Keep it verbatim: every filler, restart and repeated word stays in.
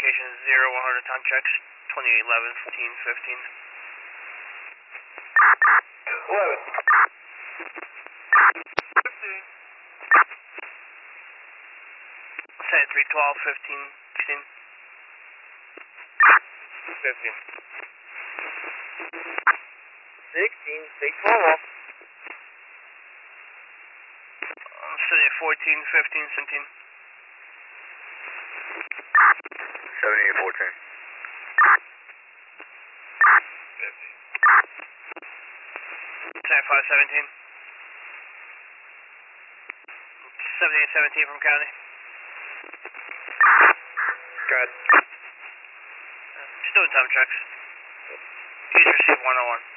communication zero one hundred time checks, twenty eleven, fourteen, fifteen. eleven. fifteen. Say three twelve, fifteen, sixteen. fifteen. sixteen, stay twelve. I'm sitting at fourteen, fifteen, seventeen. seventeen, fourteen. fifteen. seventy-five, seventeen. seventy-eight, seventeen from county. Good. Still in time checks. He's received one oh one.